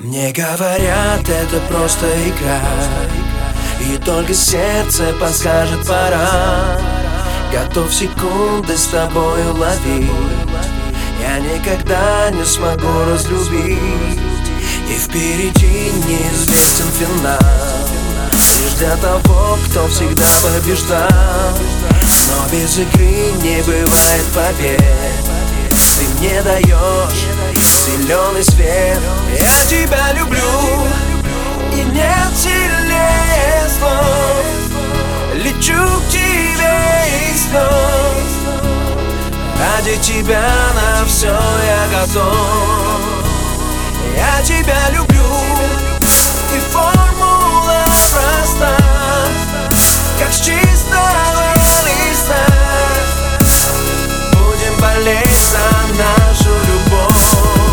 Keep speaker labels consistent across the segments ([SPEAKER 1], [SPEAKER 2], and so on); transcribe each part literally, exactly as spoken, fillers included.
[SPEAKER 1] Мне говорят, это просто игра, и только сердце подскажет пора. Готов секунды с тобою ловить, я никогда не смогу разлюбить. И впереди неизвестен финал, лишь для того, кто всегда побеждал. Но без игры не бывает побед. Ты мне даешь зеленый свет. Я тебя люблю, и нет сильнее слов. Лечу к тебе из снов. Ради тебя на все я готов. Я тебя люблю, и формула проста, как с чистого листа. Будем болеть за нашу любовь.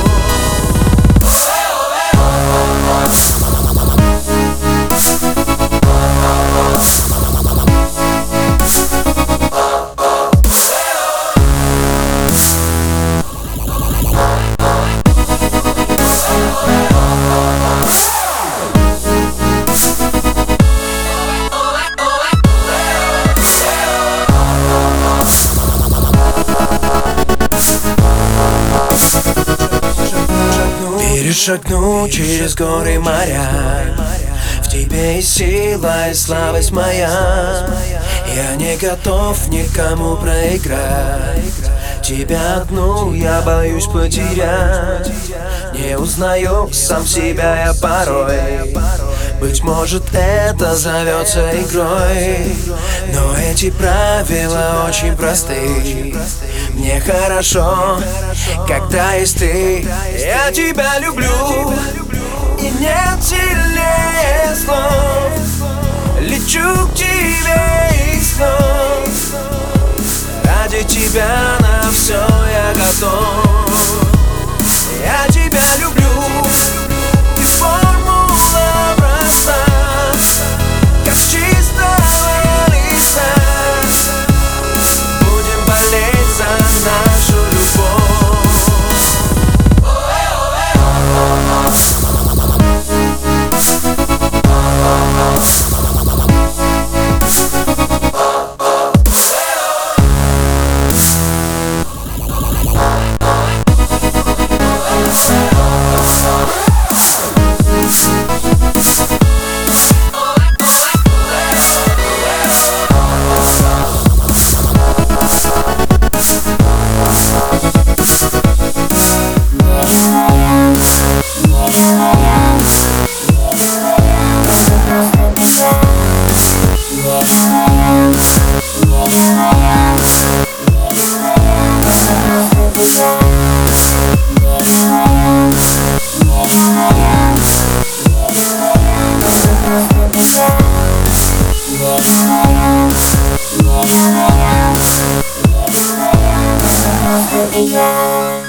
[SPEAKER 1] Перешагну через горы и моря, в тебе и сила, и слабость моя. Я не готов никому проиграть, тебя одну я боюсь потерять. Не узнаю сам себя я порой, быть может это зовется игрой. Но эти правила очень просты. Мне хорошо, когда есть ты. Я тебя люблю, и нет сильнее слов. Лечу к тебе из снов. Ради тебя на все я готов. Я тебя люблю, и формула проста, как с чистого листа. Будем болеть за нашу любовь.
[SPEAKER 2] Yeah.